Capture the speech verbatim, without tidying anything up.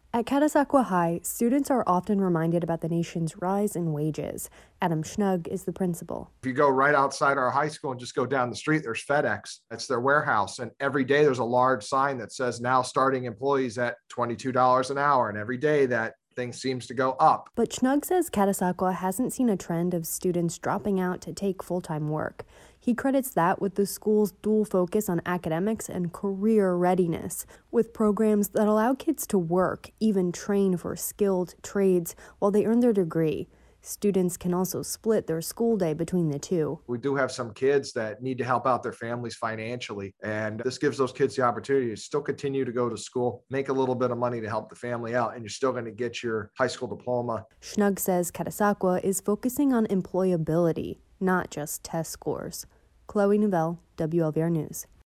At Catasauqua High, students are often reminded about the nation's rise in wages. Adam Schnug is the principal. If you go right outside our high school and just go down the street, there's FedEx. That's their warehouse. And every day there's a large sign that says now starting employees at twenty-two dollars an hour. And every day that thing seems to go up. But Schnug says Catasauqua hasn't seen a trend of students dropping out to take full-time work. He credits that with the school's dual focus on academics and career readiness, with programs that allow kids to work, even train for skilled trades while they earn their degree. Students can also split their school day between the two. We do have some kids that need to help out their families financially, and this gives those kids the opportunity to still continue to go to school, make a little bit of money to help the family out, and you're still going to get your high school diploma. Schnug says Catasauqua is focusing on employability, not just test scores. Chloe Novell, W L V R News.